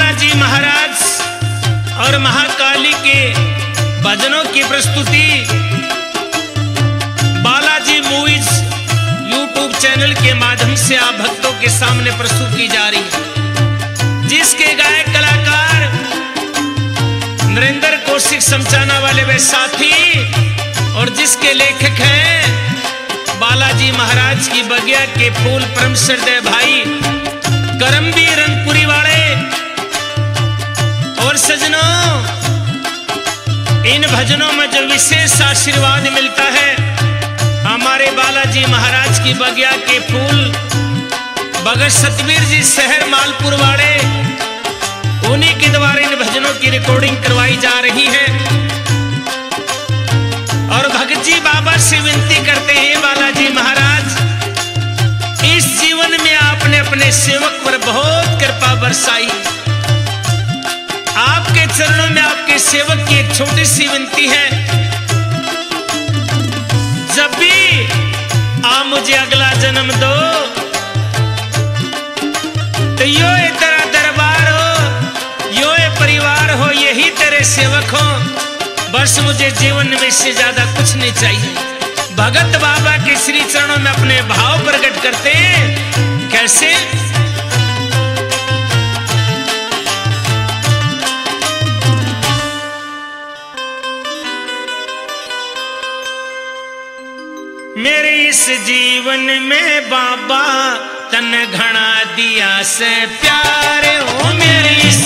बालाजी महाराज और महाकाली के भजनों की प्रस्तुति बालाजी मूवीज यूट्यूब चैनल के माध्यम से आप भक्तों के सामने प्रस्तुत की जा रही है, जिसके गायक कलाकार नरेंद्र कौशिक समचाना वाले वे साथी और जिसके लेखक हैं बालाजी महाराज की बगिया के फूल परम श्रद्धेय भाई करमवीर रंगपुरी वाले। और सजनों, इन भजनों में जो विशेष आशीर्वाद मिलता है हमारे बालाजी महाराज की बगिया के फूल भगत सतवीर जी शहर मालपुर वाले, उन्हीं के द्वारा इन भजनों की रिकॉर्डिंग करवाई जा रही है। और भगत जी बाबा से विनती करते हैं, बालाजी महाराज इस जीवन में आपने अपने सेवक पर बहुत कृपा बरसाई। आपके चरणों में आपके सेवक की एक छोटी सी विनती है, जब भी आप मुझे अगला जन्म दो तो यो तेरा दरबार हो, यो परिवार हो, यही तेरे सेवक हो, बस मुझे जीवन में इससे ज्यादा कुछ नहीं चाहिए। भगत बाबा के श्री चरणों में अपने भाव प्रकट करते हैं। कैसे? मेरे इस जीवन में बाबा तन घना दिया से प्यार हो, मेरे इस